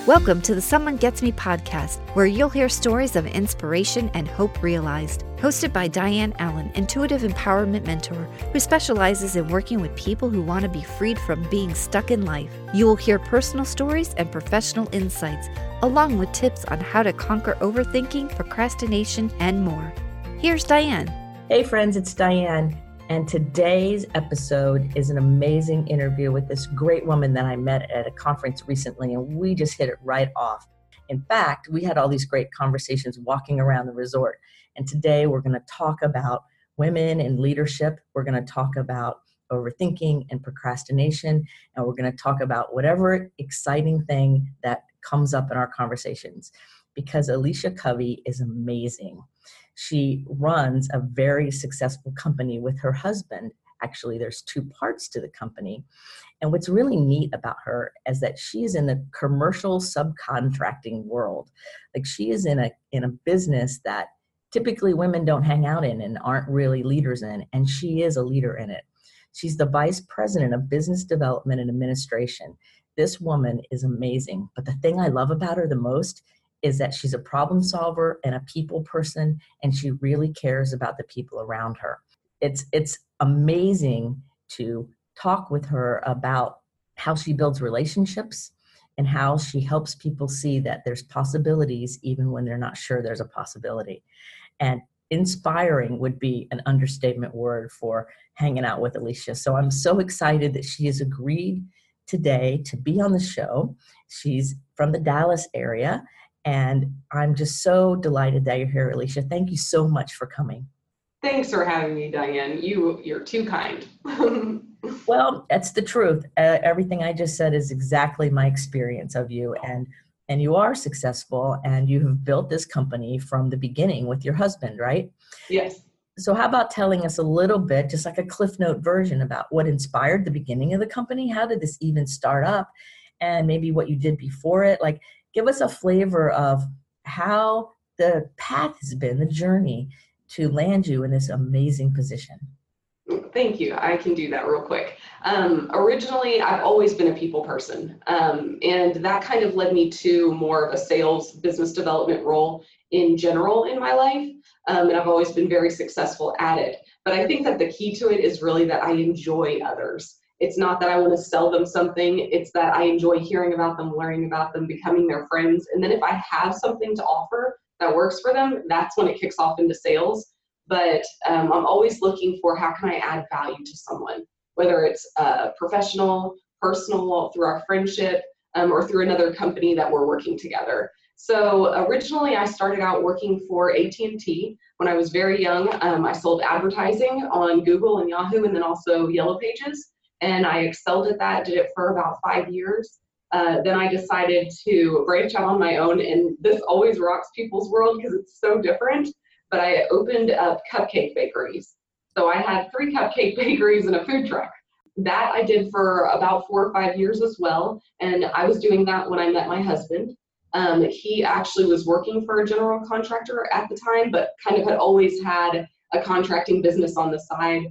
Welcome to the Someone Gets Me podcast, where you'll hear stories of inspiration and hope realized. Hosted by Diane Allen, intuitive empowerment mentor who specializes in working with people who want to be freed from being stuck in life. You will hear personal stories and professional insights, along with tips on how to conquer overthinking, procrastination, and more. Here's Diane. Hey friends, it's Diane. And today's episode is an amazing interview with this great woman that I met at a conference recently, and we just hit it right off. In fact, we had all these great conversations walking around the resort. And today we're going to talk about women in leadership. We're going to talk about overthinking and procrastination. And we're going to talk about whatever exciting thing that comes up in our conversations. Because Alicia Covey is amazing. She runs a very successful company with her husband. Actually, there's two parts to the company. And what's really neat about her is that she is in the commercial subcontracting world. Like, she is in a business that typically women don't hang out in and aren't really leaders in, and she is a leader in it. She's the vice president of business development and administration. This woman is amazing. But the thing I love about her the most is that she's a problem solver and a people person, and she really cares about the people around her. It's amazing to talk with her about how she builds relationships and how she helps people see that there's possibilities even when they're not sure there's a possibility. And inspiring would be an understatement word for hanging out with Alicia. So I'm so excited that she has agreed today to be on the show. She's from the Dallas area. And I'm just so delighted that you're here, Alicia. Thank you so much for coming. Thanks for having me, Diane. You're too kind. Well, that's the truth. Everything I just said is exactly my experience of you. And you are successful, and you have built this company from the beginning with your husband, right? Yes. So how about telling us a little bit, just like a Cliff Note version, about what inspired the beginning of the company? How did this even start up? And maybe what you did before it? Like, give us a flavor of how the path has been, the journey to land you in this amazing position. Thank you. I can do that real quick. Originally, I've always been a people person, and that kind of led me to more of a sales business development role in general in my life, and I've always been very successful at it. But I think that the key to it is really that I enjoy others. It's not that I want to sell them something. It's that I enjoy hearing about them, learning about them, becoming their friends. And then if I have something to offer that works for them, that's when it kicks off into sales. But I'm always looking for how can I add value to someone, whether it's professional, personal, through our friendship, or through another company that we're working together. So originally I started out working for AT&T when I was very young. I sold advertising on Google and Yahoo, and then also Yellow Pages. And I excelled at that, did it for about 5 years. Then I decided to branch out on my own, and this always rocks people's world because it's so different, but I opened up cupcake bakeries. So I had 3 cupcake bakeries and a food truck. That I did for about 4 or 5 years as well, and I was doing that when I met my husband. He actually was working for a general contractor at the time, but kind of had always had a contracting business on the side.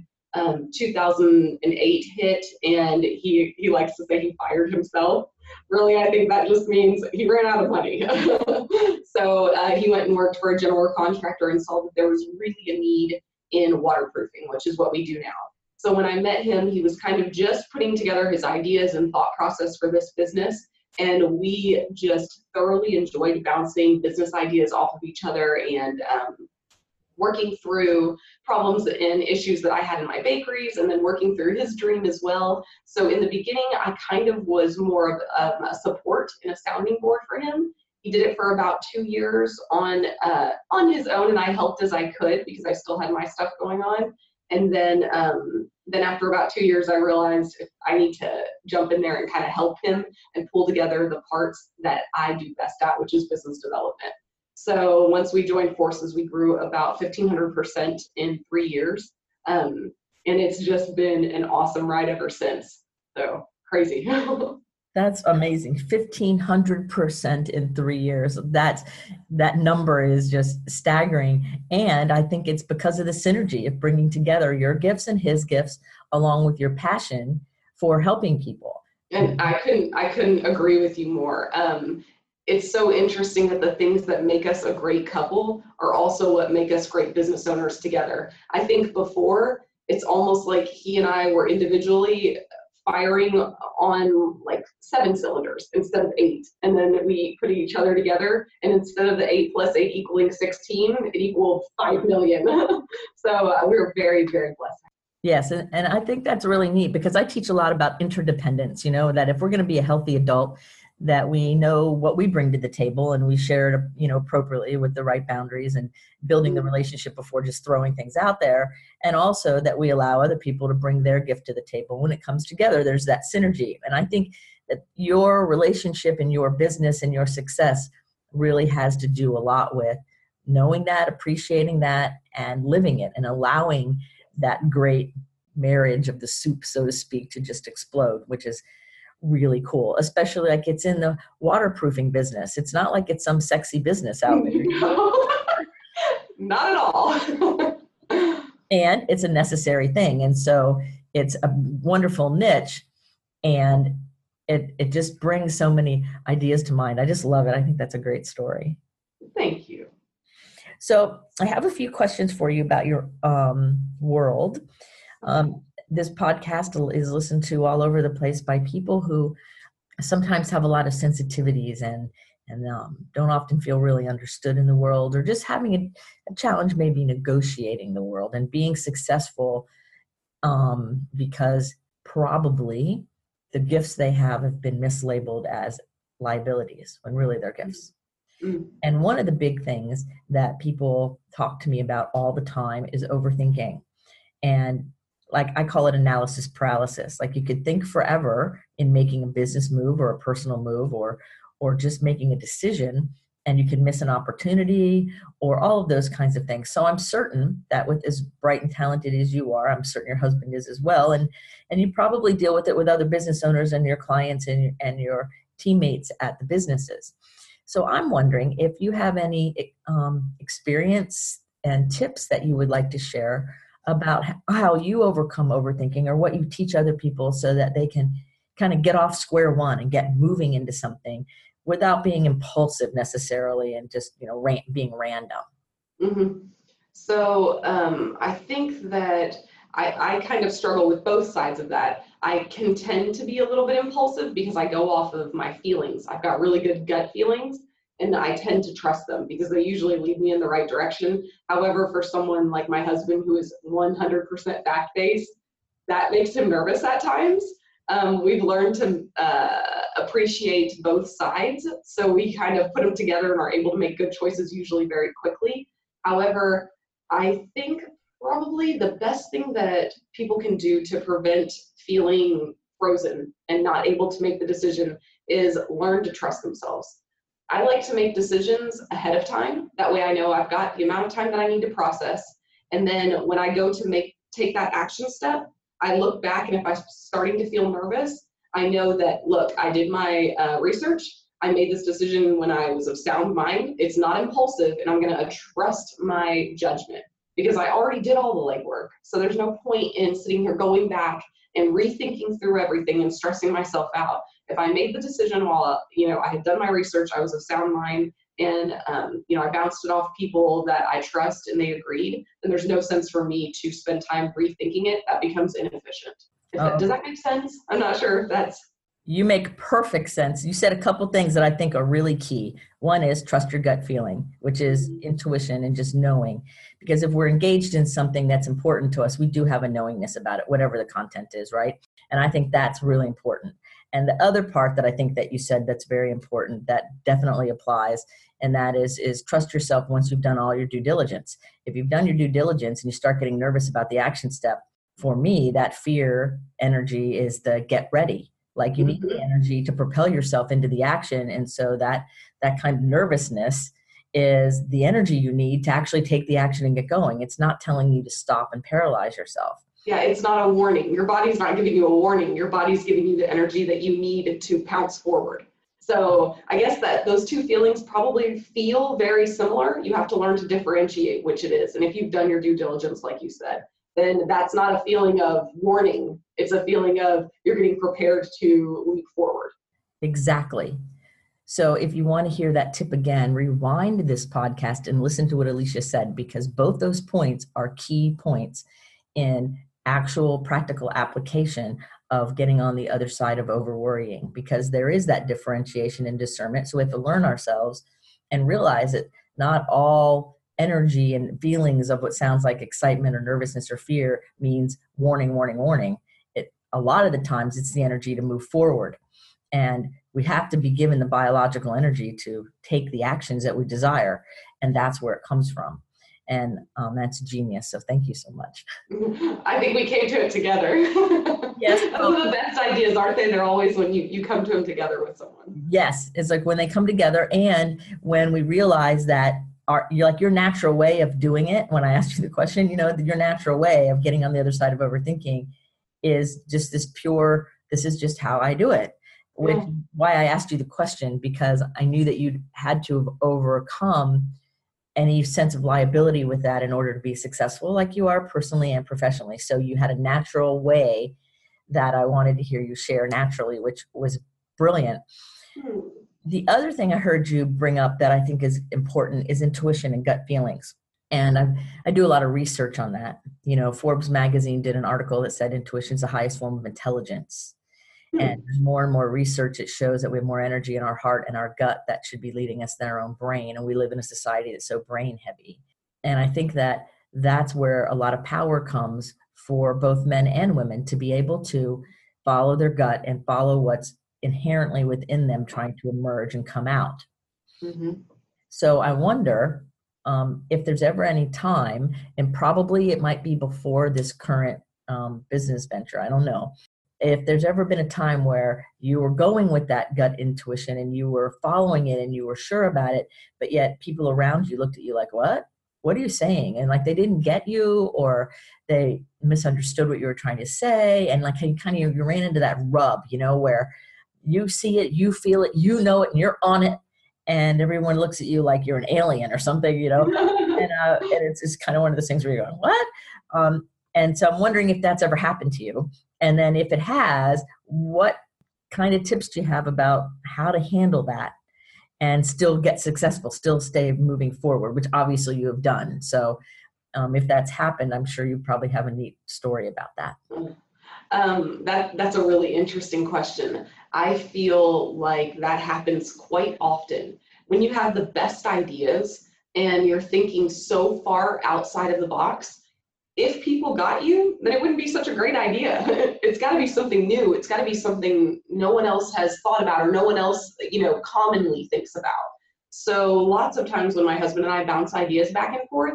2008 hit, and he likes to say he fired himself. Really, I think that just means he ran out of money. So he went and worked for a general contractor and saw that there was really a need in waterproofing, which is what we do now. So when I met him, he was kind of just putting together his ideas and thought process for this business. And we just thoroughly enjoyed bouncing business ideas off of each other and working through problems and issues that I had in my bakeries, and then working through his dream as well. So in the beginning, I kind of was more of a support and a sounding board for him. He did it for about 2 years on his own, and I helped as I could because I still had my stuff going on. And then after about 2 years, I realized I need to jump in there and kind of help him and pull together the parts that I do best at, which is business development. So once we joined forces, we grew about 1,500% in 3 years. And it's just been an awesome ride ever since. So crazy. That's amazing. 1,500% in 3 years. That number is just staggering. And I think it's because of the synergy of bringing together your gifts and his gifts along with your passion for helping people. And I couldn't agree with you more. it's so interesting that the things that make us a great couple are also what make us great business owners together. I think before, it's almost like he and I were individually firing on like 7 cylinders instead of 8. And then we put each other together, and instead of the 8 plus 8 equaling 16, it equaled 5 million. So we're very, very blessed. Yes, and I think that's really neat, because I teach a lot about interdependence, that if we're going to be a healthy adult, that we know what we bring to the table and we share it, appropriately with the right boundaries and building the relationship before just throwing things out there. And also that we allow other people to bring their gift to the table. When it comes together, there's that synergy. And I think that your relationship and your business and your success really has to do a lot with knowing that, appreciating that, and living it, and allowing that great marriage of the soup, so to speak, to just explode, which is really cool, especially like it's in the waterproofing business. It's not like it's some sexy business out there. Not at all. And it's a necessary thing. And so it's a wonderful niche, and it just brings so many ideas to mind. I just love it. I think that's a great story. Thank you. So I have a few questions for you about your world. This podcast is listened to all over the place by people who sometimes have a lot of sensitivities and don't often feel really understood in the world, or just having a challenge maybe negotiating the world and being successful, because probably the gifts they have been mislabeled as liabilities when really they're gifts. Mm-hmm. And one of the big things that people talk to me about all the time is overthinking. And like I call it analysis paralysis. Like you could think forever in making a business move or a personal move or just making a decision, and you could miss an opportunity or all of those kinds of things. So I'm certain that with as bright and talented as you are, I'm certain your husband is as well. And you probably deal with it with other business owners and your clients and your teammates at the businesses. So I'm wondering if you have any experience and tips that you would like to share about how you overcome overthinking, or what you teach other people so that they can kind of get off square one and get moving into something without being impulsive necessarily and just, being random. Mm-hmm. So I think that I kind of struggle with both sides of that. I can tend to be a little bit impulsive because I go off of my feelings. I've got really good gut feelings, and I tend to trust them because they usually lead me in the right direction. However, for someone like my husband who is 100% fact-based, that makes him nervous at times. We've learned to appreciate both sides, so we kind of put them together and are able to make good choices usually very quickly. However, I think probably the best thing that people can do to prevent feeling frozen and not able to make the decision is learn to trust themselves. I like to make decisions ahead of time. That way I know I've got the amount of time that I need to process. And then when I go to take that action step, I look back, and if I'm starting to feel nervous, I know that, look, I did my research. I made this decision when I was of sound mind. It's not impulsive, and I'm going to trust my judgment because I already did all the legwork. So there's no point in sitting here going back and rethinking through everything and stressing myself out. If I made the decision while, I had done my research, I was of sound mind, and, I bounced it off people that I trust and they agreed, then there's no sense for me to spend time rethinking it. That becomes inefficient. Does that make sense? I'm not sure if that's... You make perfect sense. You said a couple things that I think are really key. One is trust your gut feeling, which is intuition and just knowing. Because if we're engaged in something that's important to us, we do have a knowingness about it, whatever the content is, right? And I think that's really important. And the other part that I think that you said that's very important, that definitely applies, and that is trust yourself once you've done all your due diligence. If you've done your due diligence and you start getting nervous about the action step, for me, that fear energy is the get ready. Like you need the energy to propel yourself into the action. And so that kind of nervousness is the energy you need to actually take the action and get going. It's not telling you to stop and paralyze yourself. Yeah, it's not a warning. Your body's not giving you a warning. Your body's giving you the energy that you need to pounce forward. So I guess that those two feelings probably feel very similar. You have to learn to differentiate which it is. And if you've done your due diligence, like you said, then that's not a feeling of warning. It's a feeling of you're getting prepared to leap forward. Exactly. So if you want to hear that tip again, rewind this podcast and listen to what Alicia said, because both those points are key points in actual practical application of getting on the other side of over worrying, because there is that differentiation and discernment. So we have to learn ourselves and realize that not all energy and feelings of what sounds like excitement or nervousness or fear means warning, warning, warning. A lot of the times it's the energy to move forward. And we have to be given the biological energy to take the actions that we desire. And that's where it comes from. And that's genius. So thank you so much. I think we came to it together. Yes. Some of the best ideas, aren't they? They're always when you come to them together with someone. Yes. It's like when they come together, and when we realize that your natural way of doing it, when I asked you the question, your natural way of getting on the other side of overthinking is just this is just how I do it. Which is why I asked you the question, because I knew that you'd had to have overcome any sense of liability with that in order to be successful, like you are personally and professionally. So you had a natural way that I wanted to hear you share naturally, which was brilliant. The other thing I heard you bring up that I think is important is intuition and gut feelings. And I do a lot of research on that. Forbes magazine did an article that said intuition is the highest form of intelligence. And more and more research, it shows that we have more energy in our heart and our gut that should be leading us than our own brain. And we live in a society that's so brain heavy. And I think that that's where a lot of power comes for both men and women, to be able to follow their gut and follow what's inherently within them trying to emerge and come out. Mm-hmm. So I wonder if there's ever any time, and probably it might be before this current business venture, I don't know, if there's ever been a time where you were going with that gut intuition and you were following it and you were sure about it, but yet people around you looked at you like, what are you saying? And like they didn't get you, or they misunderstood what you were trying to say. And like you ran into that rub, where you see it, you feel it, it, and you're on it. And everyone looks at you like you're an alien or something, and it's kind of one of those things where you're going, what? And so I'm wondering if that's ever happened to you. And then if it has, what kind of tips do you have about how to handle that and still get successful, still stay moving forward, which obviously you have done. So if that's happened, I'm sure you probably have a neat story about that. That's a really interesting question. I feel like that happens quite often. When you have the best ideas and you're thinking so far outside of the box, if people got you, then it wouldn't be such a great idea. It's got to be something new. It's got to be something no one else has thought about, or no one else, commonly thinks about. So lots of times when my husband and I bounce ideas back and forth,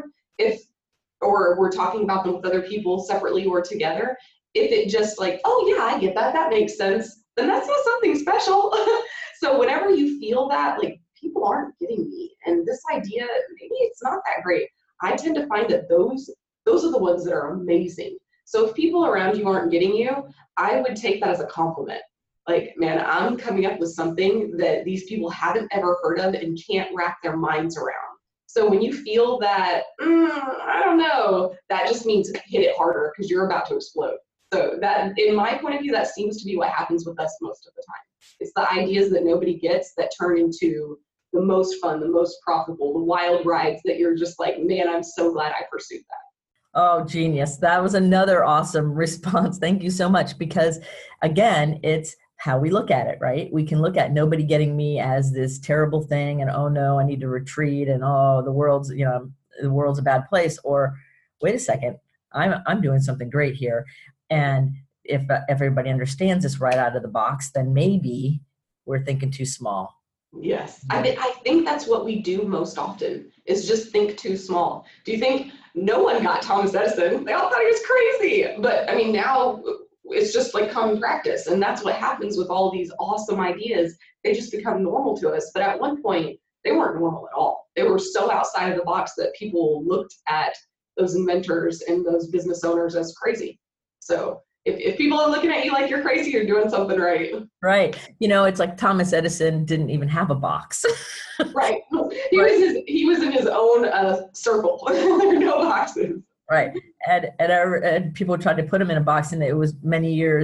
or we're talking about them with other people separately or together, if it just like, oh yeah, I get that, that makes sense, then that's not something special. So whenever you feel that, like, people aren't getting me, and this idea, maybe it's not that great, I tend to find that those are the ones that are amazing. So if people around you aren't getting you, I would take that as a compliment. Like, man, I'm coming up with something that these people haven't ever heard of and can't wrap their minds around. So when you feel that, I don't know, that just means hit it harder because you're about to explode. So that, in my point of view, that seems to be what happens with us most of the time. It's the ideas that nobody gets that turn into the most fun, the most profitable, the wild rides that you're just like, man, I'm so glad I pursued that. Oh, genius. That was another awesome response. Thank you so much. Because again, it's how we look at it, right? We can look at nobody getting me as this terrible thing, and oh no, I need to retreat, and oh, the world's a bad place. Or wait a second, I'm doing something great here. And if everybody understands this right out of the box, then maybe we're thinking too small. Yes. I think that's what we do most often, is just think too small. Do you think no one got Thomas Edison? They all thought he was crazy. But I mean, now it's just like common practice. And that's what happens with all these awesome ideas. They just become normal to us. But at one point, they weren't normal at all. They were so outside of the box that people looked at those inventors and those business owners as crazy. So if people are looking at you like you're crazy, you're doing something right. Right. It's like Thomas Edison didn't even have a box. Right. He was in his own circle. There were no boxes. Right. And people tried to put him in a box, and it was many years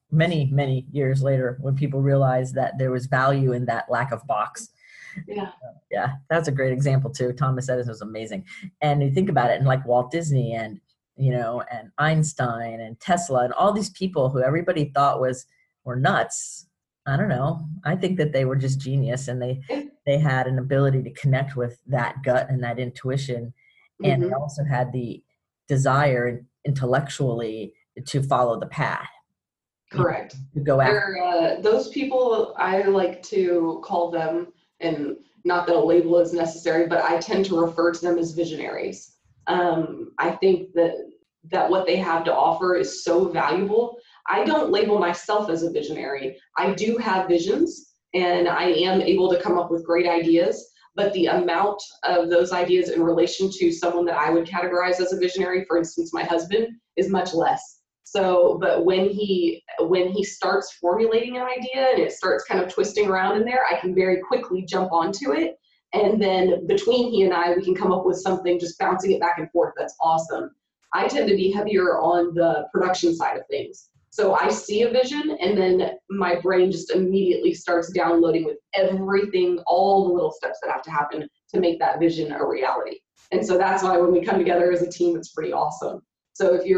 many, many years later when people realized that there was value in that lack of box. Yeah. Yeah, that's a great example too. Thomas Edison was amazing. And you think about it, and like Walt Disney and, and Einstein and Tesla and all these people who everybody thought were nuts. I don't know. I think that they were just genius, and they had an ability to connect with that gut and that intuition. And they also had the desire intellectually to follow the path. Correct. To go after. Those people, I like to call them, and not that a label is necessary, but I tend to refer to them as visionaries. I think that what they have to offer is so valuable. I don't label myself as a visionary. I do have visions, and I am able to come up with great ideas, but the amount of those ideas in relation to someone that I would categorize as a visionary, for instance, my husband, is much less. So, but when he starts formulating an idea and it starts kind of twisting around in there, I can very quickly jump onto it. And then between he and I, we can come up with something, just bouncing it back and forth. That's awesome. I tend to be heavier on the production side of things. So I see a vision, and then my brain just immediately starts downloading with everything, all the little steps that have to happen to make that vision a reality. And so that's why when we come together as a team, it's pretty awesome. So if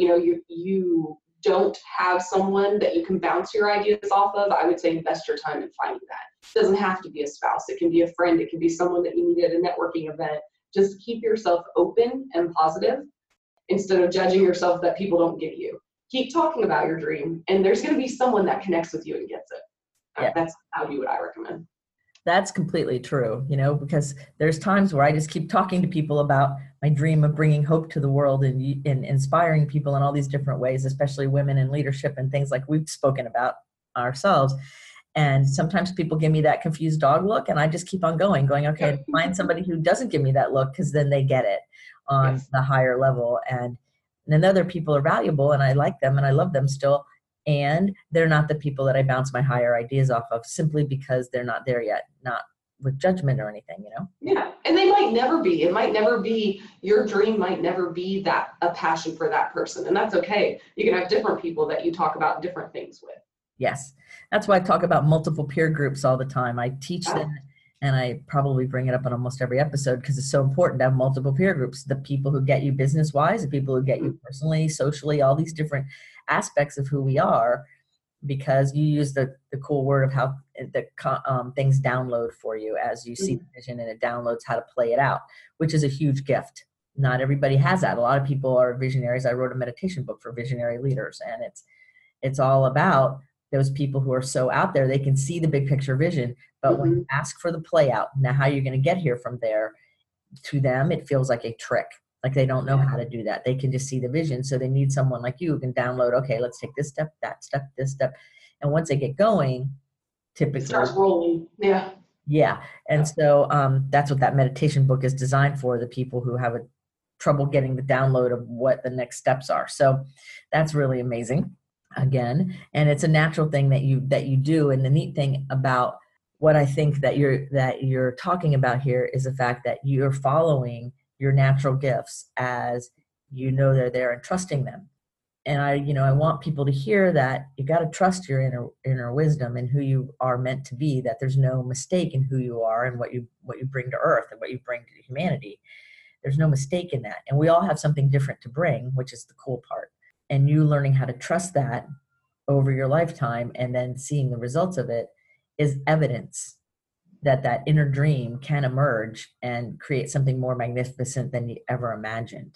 you don't have someone that you can bounce your ideas off of, I would say invest your time in finding that. It doesn't have to be a spouse. It can be a friend. It can be someone that you meet at a networking event. Just keep yourself open and positive instead of judging yourself that people don't get you. Keep talking about your dream, and there's going to be someone that connects with you and gets it. Yeah. That's how you would I recommend. That's completely true, because there's times where I just keep talking to people about my dream of bringing hope to the world and inspiring people in all these different ways, especially women in leadership and things like we've spoken about ourselves. And sometimes people give me that confused dog look, and I just keep on going, okay, find somebody who doesn't give me that look, because then they get it on the higher level. And then other people are valuable, and I like them and I love them still. And they're not the people that I bounce my higher ideas off of simply because they're not there yet, not with judgment or anything, Yeah. And they might never be. It might never be, your dream might never be that a passion for that person. And that's okay. You can have different people that you talk about different things with. Yes. That's why I talk about multiple peer groups all the time. I teach them, and I probably bring it up on almost every episode because it's so important to have multiple peer groups. The people who get you business-wise, the people who get you personally, socially, all these different aspects of who we are, because you use the cool word of how the things download for you as you see the vision, and it downloads how to play it out, which is a huge gift. Not everybody has that. A lot of people are visionaries. I wrote a meditation book for visionary leaders, and it's all about those people who are so out there. They can see the big picture vision, but when you ask for the play out, now how you're going to get here from there, to them, it feels like a trick. Like they don't know how to do that. They can just see the vision. So they need someone like you who can download, okay, let's take this step, that step, this step. And once they get going, typically it starts rolling. Yeah. Yeah. And so that's what that meditation book is designed for, the people who have trouble getting the download of what the next steps are. So that's really amazing again. And it's a natural thing that you do. And the neat thing about what I think that you're talking about here is the fact that you're following your natural gifts as they're there and trusting them. And I want people to hear that you got to trust your inner wisdom and who you are meant to be, that there's no mistake in who you are and what you bring to earth and what you bring to humanity. There's no mistake in that. And we all have something different to bring, which is the cool part. And you learning how to trust that over your lifetime and then seeing the results of it is evidence that inner dream can emerge and create something more magnificent than you ever imagined.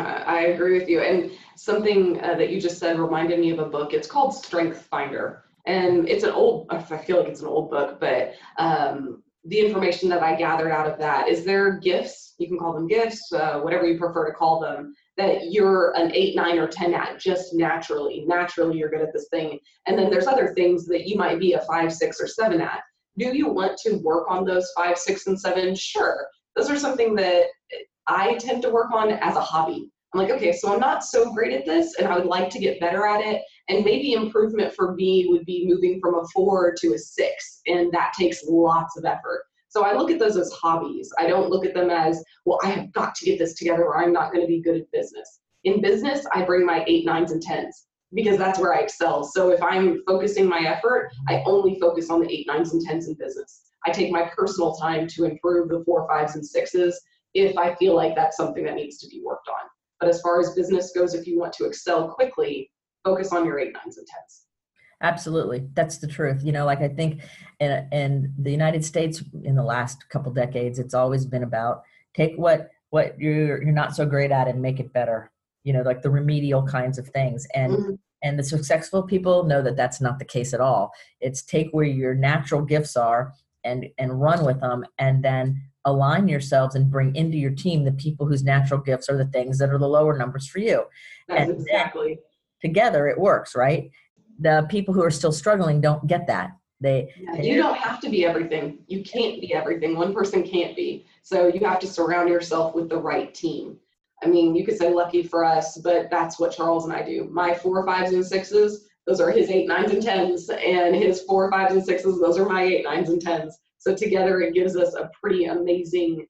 I agree with you. And something that you just said reminded me of a book. It's called Strength Finder. And I feel like it's an old book, but the information that I gathered out of that is there gifts, you can call them gifts, whatever you prefer to call them, that you're an 8, 9, or 10 at just naturally. Naturally, you're good at this thing. And then there's other things that you might be a 5, 6, or 7 at. Do you want to work on those 5, 6, and 7? Sure. Those are something that I tend to work on as a hobby. I'm like, okay, so I'm not so great at this, and I would like to get better at it. And maybe improvement for me would be moving from a 4 to a 6, and that takes lots of effort. So I look at those as hobbies. I don't look at them as, well, I have got to get this together or I'm not going to be good at business. In business, I bring my 8, 9s, and 10s. because that's where I excel. So if I'm focusing my effort, I only focus on the 8, 9s, and 10s in business. I take my personal time to improve the 4, 5s, and 6s if I feel like that's something that needs to be worked on. But as far as business goes, if you want to excel quickly, focus on your 8, 9s, and 10s. Absolutely. That's the truth. Like I think in the United States in the last couple decades, it's always been about take what you're not so great at and make it better, like the remedial kinds of things. And the successful people know that that's not the case at all. It's take where your natural gifts are and run with them, and then align yourselves and bring into your team the people whose natural gifts are the things that are the lower numbers for you. That's exactly. Together it works, right? The people who are still struggling don't get that. You don't have to be everything. You can't be everything. One person can't be. So you have to surround yourself with the right team. I mean, you could say lucky for us, but that's what Charles and I do. My 4, 5s, and 6s, those are his 8, 9s, and 10s, and his 4, 5s, and 6s, those are my 8, 9s, and 10s. So together it gives us a pretty amazing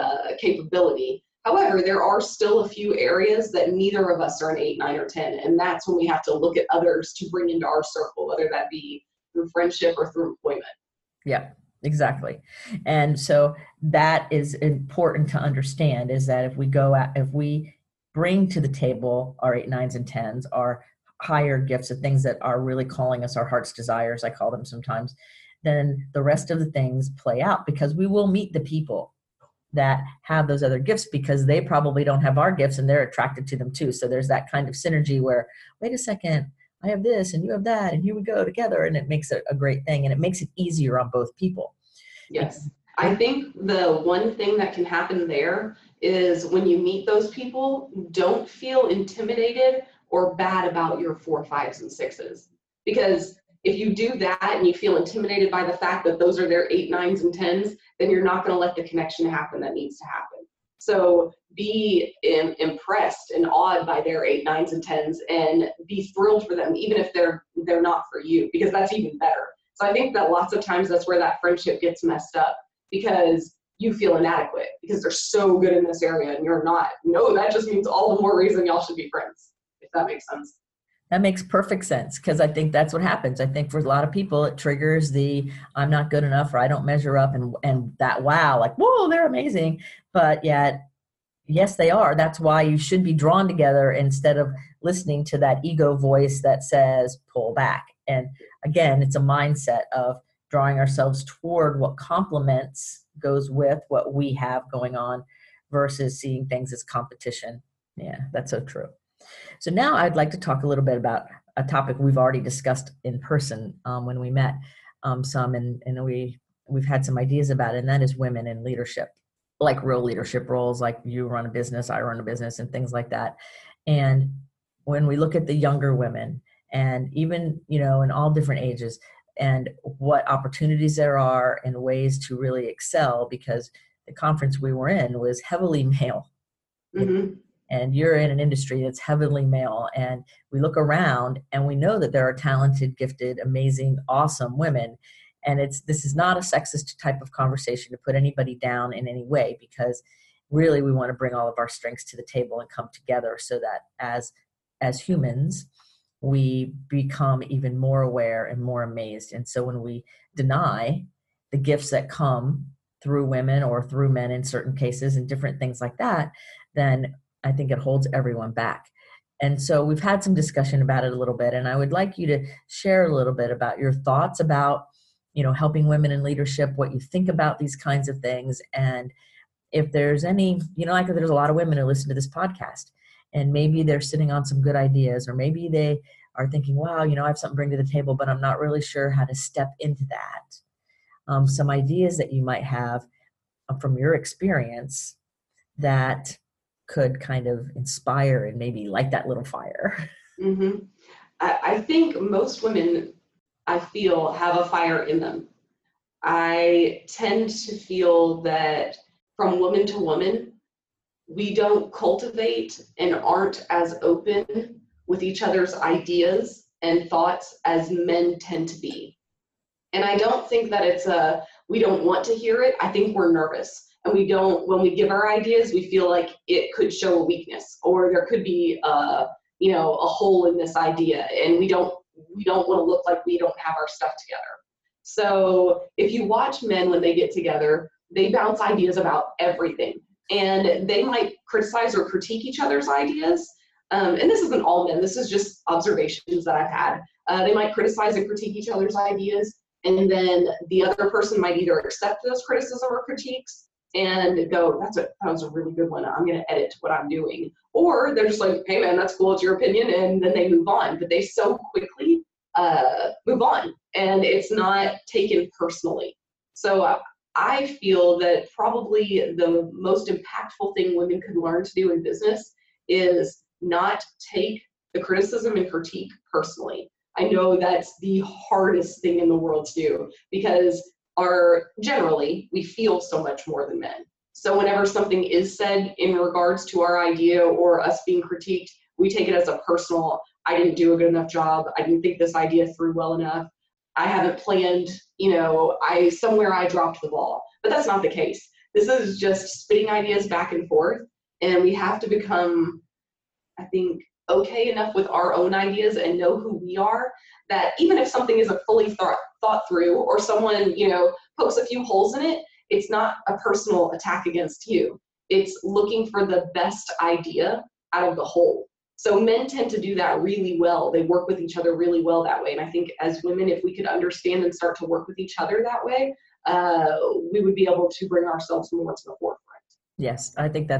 capability. However, there are still a few areas that neither of us are an 8, 9, or 10, and that's when we have to look at others to bring into our circle, whether that be through friendship or through employment. Yeah, exactly. And so that is important to understand, is that if we bring to the table our 8, 9s, and 10s, our higher gifts, the things that are really calling us our heart's desires, I call them sometimes, then the rest of the things play out, because we will meet the people that have those other gifts because they probably don't have our gifts and they're attracted to them too. So there's that kind of synergy where, wait a second, I have this and you have that, and here we go together, and it makes it a great thing, and it makes it easier on both people. Yes. I think the one thing that can happen there is when you meet those people, don't feel intimidated or bad about your 4, 5s, and 6s. Because if you do that and you feel intimidated by the fact that those are their 8, 9s, and 10s, then you're not going to let the connection happen that needs to happen. So be impressed and awed by their 8, 9s, and 10s, and be thrilled for them, even if they're not for you, because that's even better. So I think that lots of times that's where that friendship gets messed up, because you feel inadequate because they're so good in this area and you're not. No, that just means all the more reason y'all should be friends, if that makes sense. That makes perfect sense, because I think that's what happens. I think for a lot of people, it triggers the I'm not good enough, or I don't measure up, and that wow, like, whoa, they're amazing. But yet, yes, they are. That's why you should be drawn together instead of listening to that ego voice that says, pull back. And again, it's a mindset of drawing ourselves toward what complements, goes with what we have going on, versus seeing things as competition. Yeah, that's so true. So now I'd like to talk a little bit about a topic we've already discussed in person when we met some, and we've had some ideas about it, and that is women in leadership, like real leadership roles, like you run a business, I run a business, and things like that. And when we look at the younger women, and even, in all different ages, and what opportunities there are and ways to really excel, because the conference we were in was heavily male. Mm-hmm. And you're in an industry that's heavily male, and we look around and we know that there are talented, gifted, amazing, awesome women. And this is not a sexist type of conversation to put anybody down in any way, because really we want to bring all of our strengths to the table and come together so that as humans, we become even more aware and more amazed. And so when we deny the gifts that come through women or through men in certain cases and different things like that, then I think it holds everyone back. And so we've had some discussion about it a little bit, and I would like you to share a little bit about your thoughts about, helping women in leadership, what you think about these kinds of things. And if there's any, like there's a lot of women who listen to this podcast, and maybe they're sitting on some good ideas, or maybe they are thinking, wow, I have something to bring to the table, but I'm not really sure how to step into that. Some ideas that you might have from your experience that could kind of inspire and maybe light that little fire. Mm-hmm. I think most women, I feel, have a fire in them. I tend to feel that from woman to woman, we don't cultivate and aren't as open with each other's ideas and thoughts as men tend to be. And I don't think that we don't want to hear it. I think we're nervous. And when we give our ideas, we feel like it could show a weakness, or there could be a hole in this idea, and we don't want to look like we don't have our stuff together. So if you watch men when they get together, they bounce ideas about everything, and they might criticize or critique each other's ideas. And this isn't all men, this is just observations that I've had. They might criticize and critique each other's ideas, and then the other person might either accept those criticism or critiques and go, that was a really good one, I'm going to edit what I'm doing. Or they're just like, hey man, that's cool, it's your opinion, and then they move on. But they so quickly move on, and it's not taken personally. So I feel that probably the most impactful thing women could learn to do in business is not take the criticism and critique personally. I know that's the hardest thing in the world to do, because generally we feel so much more than men. So whenever something is said in regards to our idea or us being critiqued, we take it as a personal, I didn't do a good enough job, I didn't think this idea through well enough, I haven't planned, somewhere I dropped the ball. But that's not the case. This is just spitting ideas back and forth, and we have to become, I think, okay enough with our own ideas and know who we are, that even if something isn't fully thought through, or someone, pokes a few holes in it, it's not a personal attack against you. It's looking for the best idea out of the whole. So men tend to do that really well. They work with each other really well that way. And I think as women, if we could understand and start to work with each other that way, we would be able to bring ourselves more to the forefront. Yes,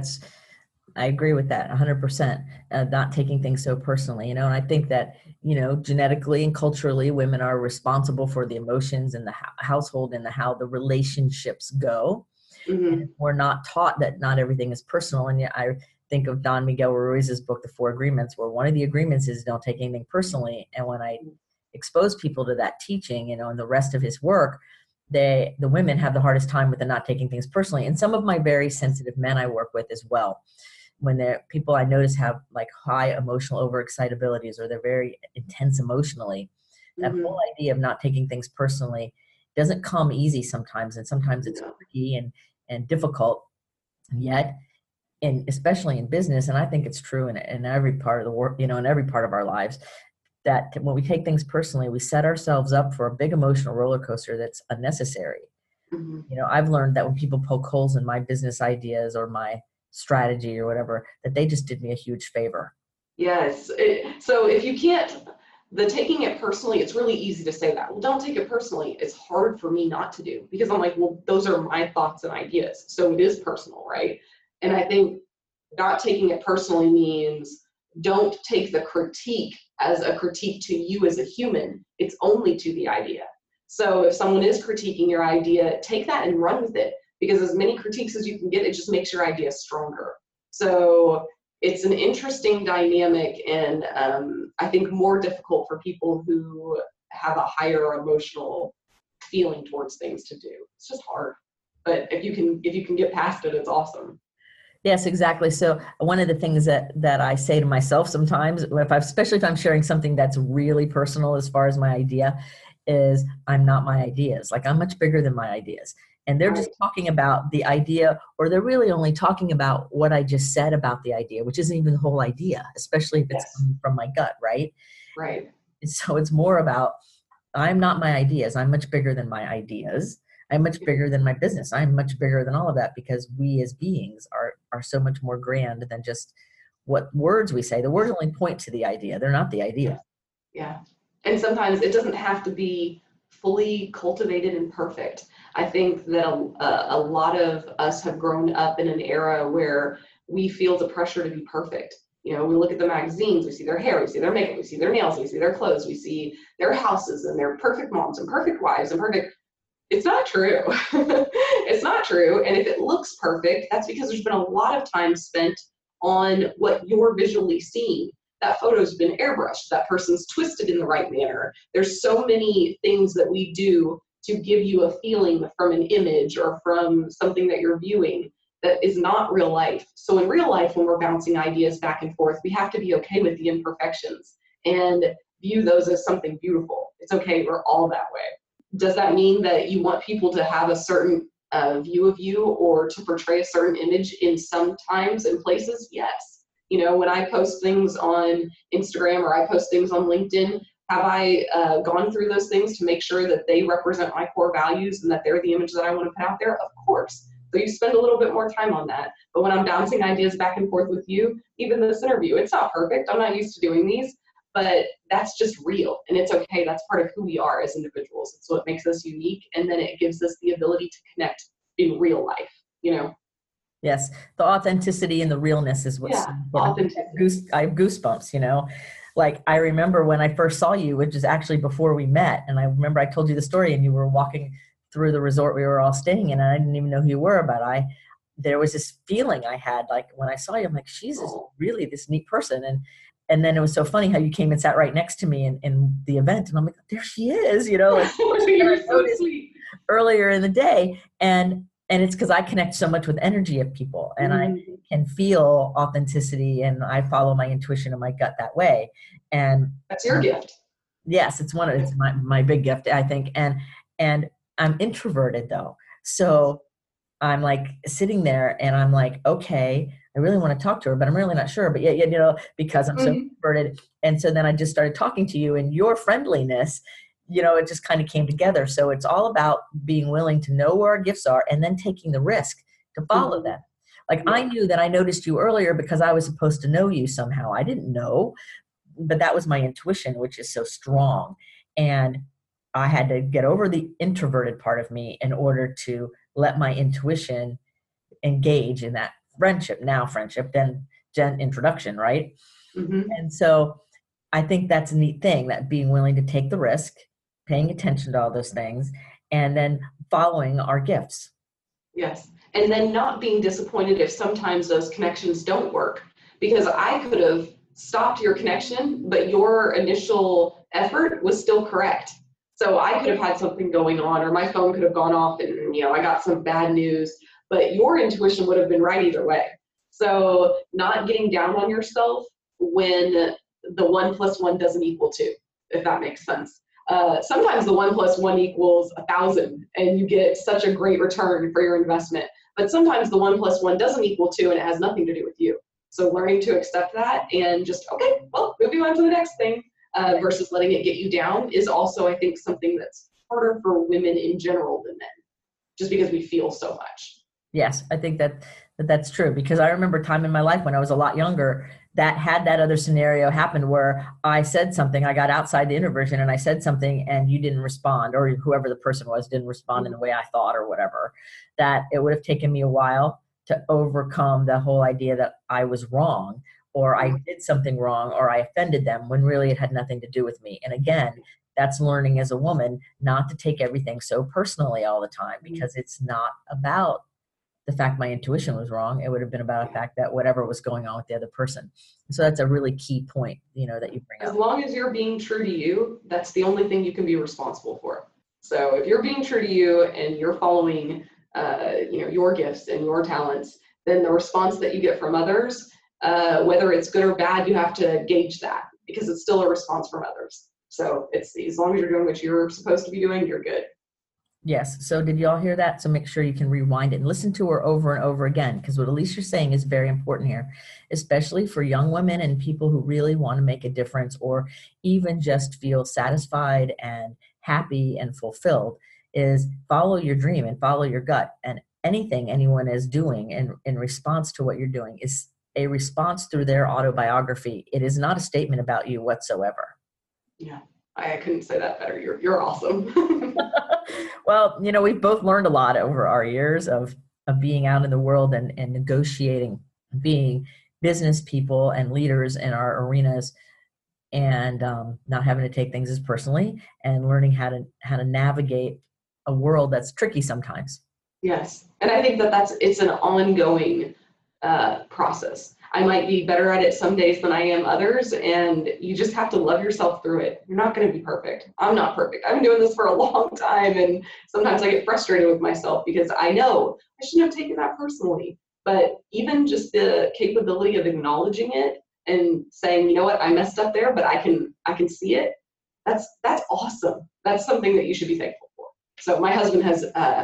I agree with that 100%, not taking things so personally, and I think that, genetically and culturally, women are responsible for the emotions in the household and how the relationships go. Mm-hmm. And we're not taught that not everything is personal. And yet I think of Don Miguel Ruiz's book, The Four Agreements, where one of the agreements is don't take anything personally. And when I expose people to that teaching, and the rest of his work, the women have the hardest time with the not taking things personally. And some of my very sensitive men I work with as well, when they're people I notice have like high emotional overexcitabilities, or they're very intense emotionally, that mm-hmm. whole idea of not taking things personally doesn't come easy sometimes. And sometimes it's tricky and difficult. And yet, and especially in business, and I think it's true in every part of the work, in every part of our lives, that when we take things personally, we set ourselves up for a big emotional roller coaster that's unnecessary. Mm-hmm. I've learned that when people poke holes in my business ideas or my strategy or whatever, that they just did me a huge favor. Yes. So if you can't, the taking it personally, it's really easy to say that. Well, don't take it personally. It's hard for me not to do, because I'm like, well, those are my thoughts and ideas. So it is personal, right? And I think not taking it personally means don't take the critique as a critique to you as a human. It's only to the idea. So if someone is critiquing your idea, take that and run with it. Because as many critiques as you can get, it just makes your idea stronger. So it's an interesting dynamic, and I think more difficult for people who have a higher emotional feeling towards things to do. It's just hard. But if you can get past it, it's awesome. Yes, exactly. So one of the things that I say to myself sometimes, especially if I'm sharing something that's really personal as far as my idea, is I'm not my ideas. Like, I'm much bigger than my ideas. And they're just talking about the idea, or they're really only talking about what I just said about the idea, which isn't even the whole idea, especially if it's coming from my gut, right? Right. So it's more about, I'm not my ideas. I'm much bigger than my ideas. I'm much bigger than my business. I'm much bigger than all of that, because we as beings are so much more grand than just what words we say. The words only point to the idea. They're not the idea. Yeah. And sometimes it doesn't have to be fully cultivated and perfect. I think that a lot of us have grown up in an era where we feel the pressure to be perfect. We look at the magazines, we see their hair, we see their makeup, we see their nails, we see their clothes, we see their houses and their perfect moms and perfect wives and perfect. It's not true. It's not true. And if it looks perfect, that's because there's been a lot of time spent on what you're visually seeing. That photo's been airbrushed. That person's twisted in the right manner. There's so many things that we do to give you a feeling from an image or from something that you're viewing that is not real life. So in real life, when we're bouncing ideas back and forth, we have to be okay with the imperfections and view those as something beautiful. It's okay. We're all that way. Does that mean that you want people to have a certain view of you or to portray a certain image in some times and places? Yes. When I post things on Instagram or I post things on LinkedIn, have I gone through those things to make sure that they represent my core values and that they're the image that I want to put out there? Of course. So you spend a little bit more time on that. But when I'm bouncing ideas back and forth with you, even this interview, it's not perfect. I'm not used to doing these, but that's just real. And it's okay. That's part of who we are as individuals. It's what makes us unique. And then it gives us the ability to connect in real life, Yes. The authenticity and the realness is what's important. I have goosebumps, Like I remember when I first saw you, which is actually before we met. And I remember I told you the story and you were walking through the resort we were all staying in. And I didn't even know who you were, but there was this feeling I had, like when I saw you, I'm like, she's really this neat person. And then it was so funny how you came and sat right next to me in the event. And I'm like, there she is, like You're so sweet. Earlier in the day. And it's because I connect so much with energy of people and I can feel authenticity and I follow my intuition and my gut that way. And that's your gift. Yes, it's my big gift, I think. And I'm introverted though. So I'm like sitting there and I'm like, okay, I really want to talk to her, but I'm really not sure. But yet, because I'm so introverted. And so then I just started talking to you and your friendliness, it just kind of came together. So it's all about being willing to know where our gifts are and then taking the risk to follow them. Like I knew that I noticed you earlier because I was supposed to know you somehow. I didn't know, but that was my intuition, which is so strong. And I had to get over the introverted part of me in order to let my intuition engage in that friendship, then introduction, right? Mm-hmm. And so I think that's a neat thing, that being willing to take the risk, paying attention to all those things, and then following our gifts. Yes. And then not being disappointed if sometimes those connections don't work, because I could have stopped your connection, but your initial effort was still correct. So I could have had something going on, or my phone could have gone off and, I got some bad news, but your intuition would have been right either way. So not getting down on yourself when the 1 + 1 doesn't equal 2, if that makes sense. Sometimes the 1 + 1 equals 1,000 and you get such a great return for your investment. But sometimes the 1 + 1 doesn't equal 2 and it has nothing to do with you. So learning to accept that and just, okay, well, moving on to the next thing versus letting it get you down is also, I think, something that's harder for women in general than men, just because we feel so much. Yes, I think that's true, because I remember a time in my life when I was a lot younger that had that other scenario happen where I said something, I got outside the introversion and I said something and you didn't respond, or whoever the person was didn't respond in the way I thought or whatever, that it would have taken me a while to overcome the whole idea that I was wrong or I did something wrong or I offended them when really it had nothing to do with me. And again, that's learning as a woman not to take everything so personally all the time, because it's not about the fact my intuition was wrong. It would have been about the fact that whatever was going on with the other person. So that's a really key point, that you bring up. As long as you're being true to you, that's the only thing you can be responsible for. So if you're being true to you and you're following, your gifts and your talents, then the response that you get from others, whether it's good or bad, you have to gauge that, because it's still a response from others. So it's, as long as you're doing what you're supposed to be doing, you're good. Yes. So did y'all hear that? So make sure you can rewind it and listen to her over and over again, because what Alicia's saying is very important here, especially for young women and people who really want to make a difference or even just feel satisfied and happy and fulfilled, is follow your dream and follow your gut. And anything anyone is doing in response to what you're doing is a response through their autobiography. It is not a statement about you whatsoever. Yeah, I couldn't say that better. You're awesome. Well, we've both learned a lot over our years of being out in the world and negotiating, being business people and leaders in our arenas, and not having to take things as personally, and learning how to navigate a world that's tricky sometimes. Yes, and I think it's an ongoing process. I might be better at it some days than I am others, and you just have to love yourself through it. You're not going to be perfect. I'm not perfect. I've been doing this for a long time, and sometimes I get frustrated with myself because I know I shouldn't have taken that personally. But even just the capability of acknowledging it and saying, you know what, I messed up there, but I can see it. That's awesome. That's something that you should be thankful for. So my husband has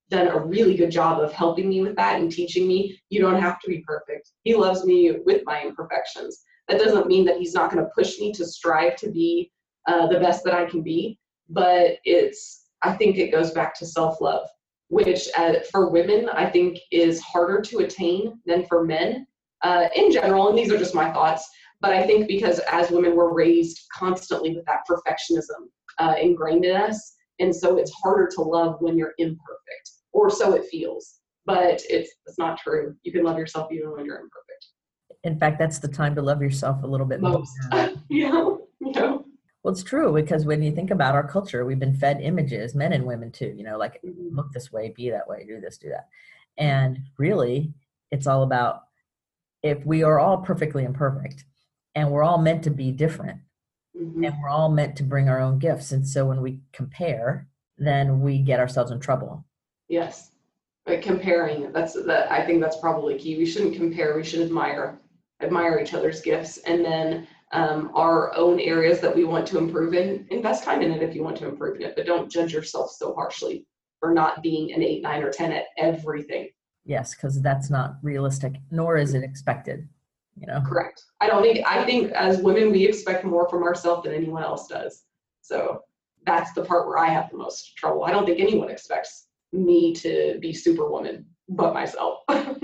done a really good job of helping me with that and teaching me, you don't have to be perfect. He loves me with my imperfections. That doesn't mean that he's not going to push me to strive to be the best that I can be, but I think it goes back to self-love, which for women, I think is harder to attain than for men in general. And these are just my thoughts, but I think because as women, we're raised constantly with that perfectionism ingrained in us. And so it's harder to love when you're imperfect, or so it feels, but it's not true. You can love yourself even when you're imperfect. In fact, that's the time to love yourself a little bit more. Yeah. Well, it's true, because when you think about our culture, we've been fed images, men and women too, like look this way, be that way, do this, do that. And really, it's all about, if we are all perfectly imperfect and we're all meant to be different, and we're all meant to bring our own gifts. And so when we compare, then we get ourselves in trouble. Yes. But comparing, I think that's probably key. We shouldn't compare, we should admire each other's gifts, and then our own areas that we want to improve in, invest time in it if you want to improve in it, but don't judge yourself so harshly for not being an 8, 9, or 10 at everything. Yes, because that's not realistic, nor is it expected. Correct. I think as women, we expect more from ourselves than anyone else does. So that's the part where I have the most trouble. I don't think anyone expects me to be superwoman but myself.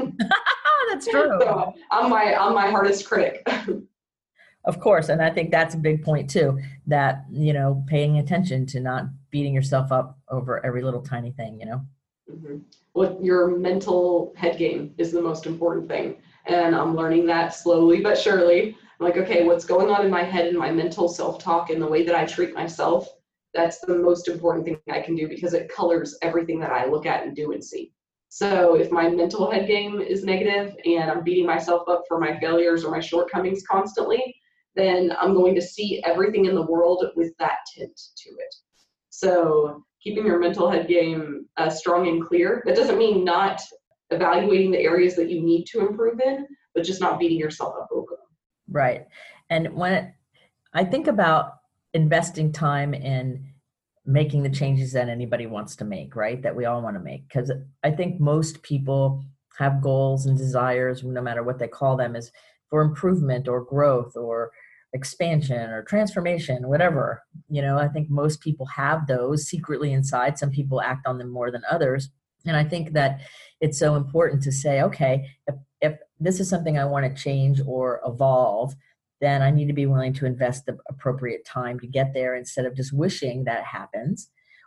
That's true. So I'm my hardest critic. Of course. And I think that's a big point too, that, paying attention to not beating yourself up over every little tiny thing, Well, your mental head game is the most important thing. And I'm learning that slowly but surely. I'm like, okay, what's going on in my head and my mental self-talk and the way that I treat myself, that's the most important thing I can do, because it colors everything that I look at and do and see. So if my mental head game is negative and I'm beating myself up for my failures or my shortcomings constantly, then I'm going to see everything in the world with that tint to it. So keeping your mental head game strong and clear, that doesn't mean not evaluating the areas that you need to improve in, but just not beating yourself up over them. Right. And when I think about investing time in making the changes that anybody wants to make, right, that we all want to make, because I think most people have goals and desires, no matter what they call them, is for improvement or growth or expansion or transformation, whatever. I think most people have those secretly inside. Some people act on them more than others. And I think that it's so important to say, okay, if this is something I want to change or evolve, then I need to be willing to invest the appropriate time to get there, instead of just wishing that it happens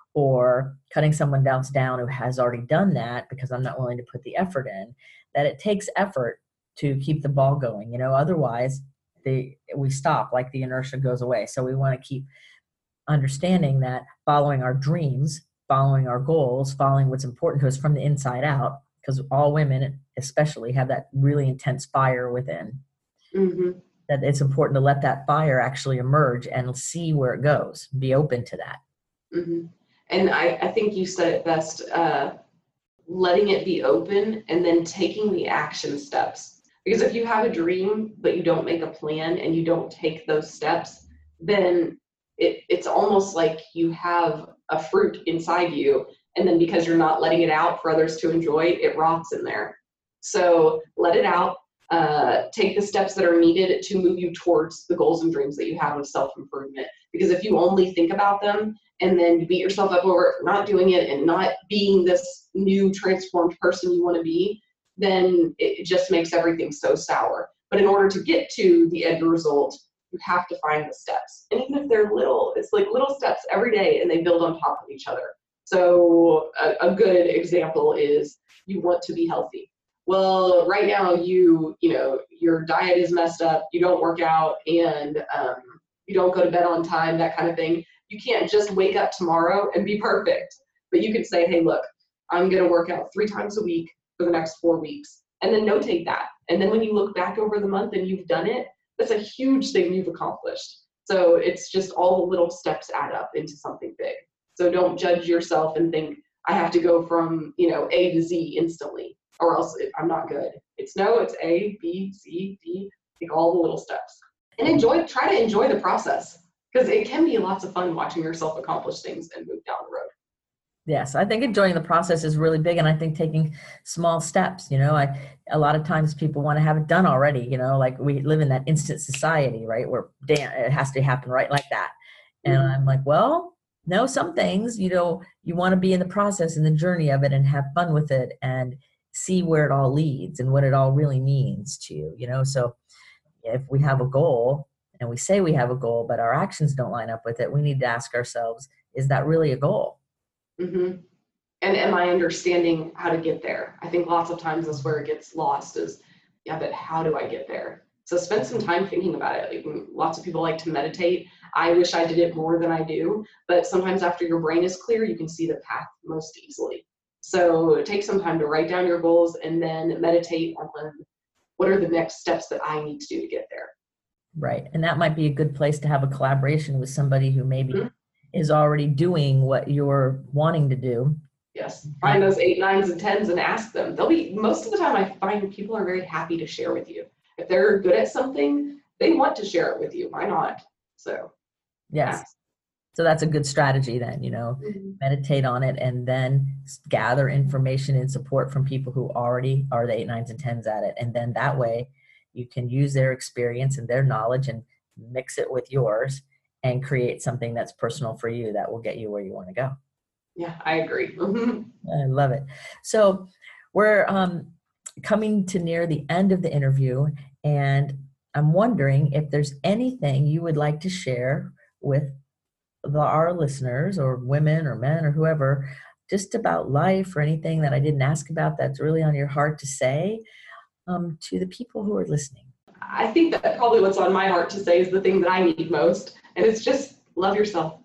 or cutting someone else down who has already done that because I'm not willing to put the effort in. That it takes effort to keep the ball going. Otherwise we stop, like the inertia goes away. So we want to keep understanding that following our dreams, following our goals, following what's important to us from the inside out, because all women especially have that really intense fire within, that it's important to let that fire actually emerge and see where it goes, be open to that. And I think you said it best, letting it be open and then taking the action steps. Because if you have a dream, but you don't make a plan and you don't take those steps, then it's almost like you have a fruit inside you. And then because you're not letting it out for others to enjoy, it rots in there. So let it out, take the steps that are needed to move you towards the goals and dreams that you have of self-improvement. Because if you only think about them and then you beat yourself up over it for not doing it and not being this new transformed person you want to be, then it just makes everything so sour. But in order to get to the end result, you have to find the steps. And even if they're little, it's like little steps every day and they build on top of each other. So a good example is you want to be healthy. Well, right now your diet is messed up, you don't work out, and you don't go to bed on time, that kind of thing. You can't just wake up tomorrow and be perfect. But you could say, hey, look, I'm going to work out 3 times a week for the next 4 weeks, and then notate that. And then when you look back over the month and you've done it, that's a huge thing you've accomplished. So it's just all the little steps add up into something big. So don't judge yourself and think, I have to go from, A to Z instantly, or else I'm not good. It's A, B, C, D, take all the little steps. And try to enjoy the process, because it can be lots of fun watching yourself accomplish things and move down the road. Yes, I think enjoying the process is really big, and I think taking small steps. A lot of times people want to have it done already. Like we live in that instant society, right? Where damn, it has to happen right like that. And I'm like, well, no, some things, you want to be in the process and the journey of it and have fun with it and see where it all leads and what it all really means to you. So if we have a goal and we say we have a goal, but our actions don't line up with it, we need to ask ourselves, is that really a goal? Mm-hmm. And am I understanding how to get there? I think lots of times that's where it gets lost is, yeah, but how do I get there? So spend some time thinking about it. Like, lots of people like to meditate. I wish I did it more than I do, but sometimes after your brain is clear, you can see the path most easily. So take some time to write down your goals and then meditate on what are the next steps that I need to do to get there. Right. And that might be a good place to have a collaboration with somebody who maybe is already doing what you're wanting to do. Yes. Find those 8, 9s, and 10s and ask them. Most of the time I find people are very happy to share with you. If they're good at something, they want to share it with you. Why not? So, yes. Ask. So that's a good strategy then, meditate on it and then gather information and support from people who already are the 8, 9s, and 10s at it. And then that way you can use their experience and their knowledge and mix it with yours and create something that's personal for you that will get you where you want to go. Yeah, I agree. I love it. So we're coming to near the end of the interview, and I'm wondering if there's anything you would like to share with our listeners or women or men or whoever, just about life or anything that I didn't ask about that's really on your heart to say to the people who are listening. I think that probably what's on my heart to say is the thing that I need most, and it's just love yourself.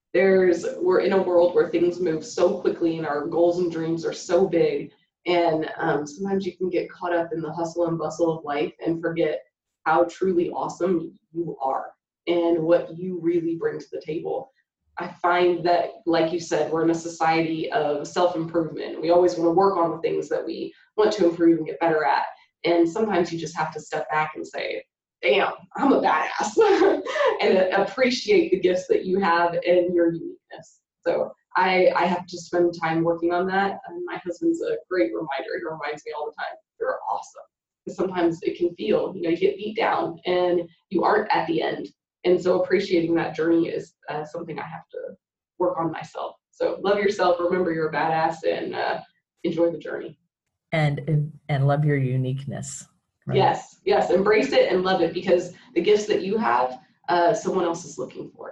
We're in a world where things move so quickly and our goals and dreams are so big, and sometimes you can get caught up in the hustle and bustle of life and forget how truly awesome you are and what you really bring to the table. I find that, like you said, we're in a society of self-improvement. We always want to work on the things that we want to improve and get better at. And sometimes you just have to step back and say, damn, I'm a badass, and appreciate the gifts that you have and your uniqueness. So I have to spend time working on that. And my husband's a great reminder. He reminds me all the time, you're awesome. Because sometimes it can feel, you get beat down and you aren't at the end. And so appreciating that journey is something I have to work on myself. So love yourself, remember you're a badass, and enjoy the journey. And love your uniqueness. Right? Yes. Embrace it and love it, because the gifts that you have, someone else is looking for.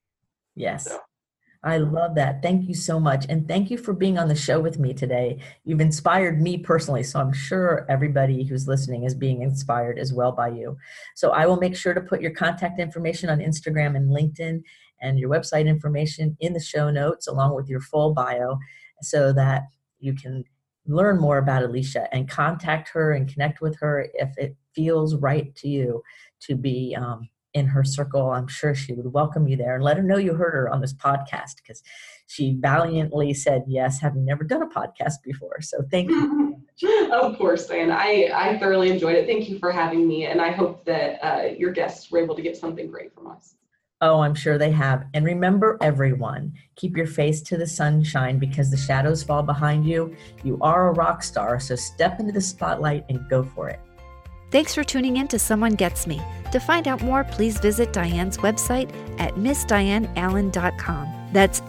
Yes. So. I love that. Thank you so much. And thank you for being on the show with me today. You've inspired me personally, so I'm sure everybody who's listening is being inspired as well by you. So I will make sure to put your contact information on Instagram and LinkedIn and your website information in the show notes, along with your full bio, so that you can learn more about Alicia and contact her and connect with her if it feels right to you to be in her circle. I'm sure she would welcome you there, and let her know you heard her on this podcast, because she valiantly said yes, having never done a podcast before. So thank you. Of course, Diane. I thoroughly enjoyed it. Thank you for having me. And I hope that your guests were able to get something great from us. Oh, I'm sure they have. And remember, everyone, keep your face to the sunshine, because the shadows fall behind you. You are a rock star, so step into the spotlight and go for it. Thanks for tuning in to Someone Gets Me. To find out more, please visit Diane's website at MissDianeAllen.com. That's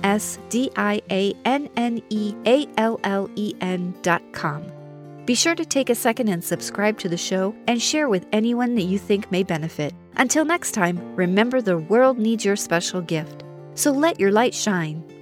MissDianeAllen.com. Be sure to take a second and subscribe to the show and share with anyone that you think may benefit. Until next time, remember the world needs your special gift. So let your light shine.